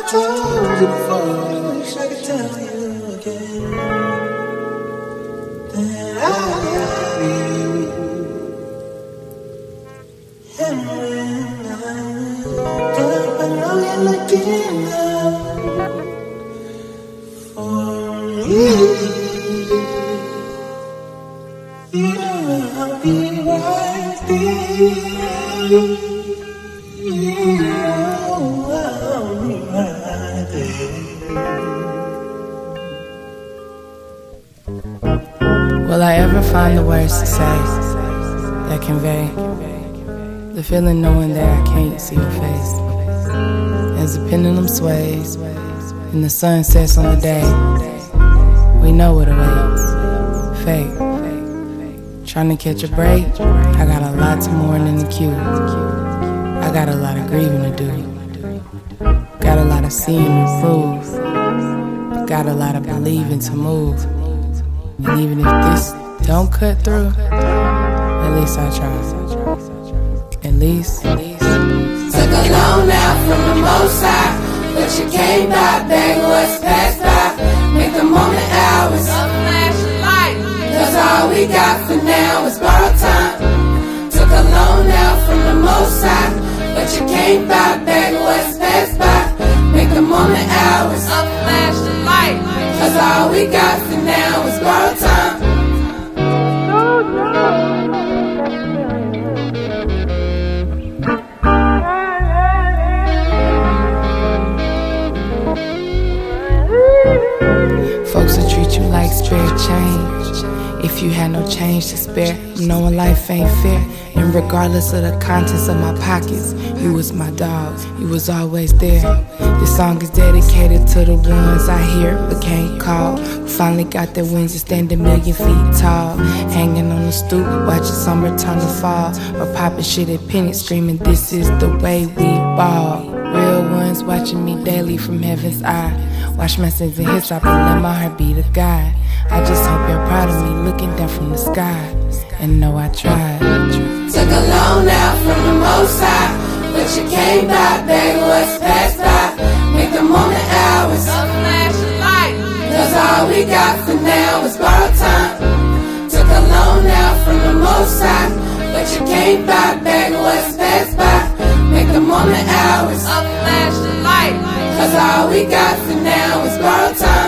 told you before, I wish I could tell you again that I love you. And when I'm up, I know you're looking up for me. You know I'll be right there. You know I'll be right there. Will I ever find the words to say that convey the feeling knowing that I can't see your face? As the pendulum sways and the sun sets on the day, we know what awaits. Fate. Trying to catch a break, I got a lot to mourn in the queue. I got a lot of grieving to do. Got a lot of seeing to prove. Got a lot of believing to move. And even if this don't cut through, at least I try. At least. Took a loan out from the most high, but you came back, beg what's passed by. Make the moment ours. Cause all we got for now is borrowed time. Took a loan out from the most high, but you came back, beg what's passed by. Make the moment ours. Cause all we got for now is borrowed time. Folks will treat you like spare change if you had no change to spare. Knowing life ain't fair, and regardless of the contents of my pockets, you was my dog, you was always there. This song is dedicated to the ones I hear but can't call, who finally got their wings and stand a million feet tall. Hanging on the stoop, watching summer turn to fall, or popping shit at Penix, screaming this is the way we ball. Real ones watching me daily from heaven's eye. Watch my sins and hits up and let my heart be the guide. I just hope you're proud of me looking down from the sky and know I tried. Took a loan out from the most high, but you came back, beg what's passed by. Make the moment ours. Cause all we got for now is borrowed time. Took a loan out from the most high, but you came back, beg what's passed by. Make the moment ours. Cause all we got for now is borrowed time.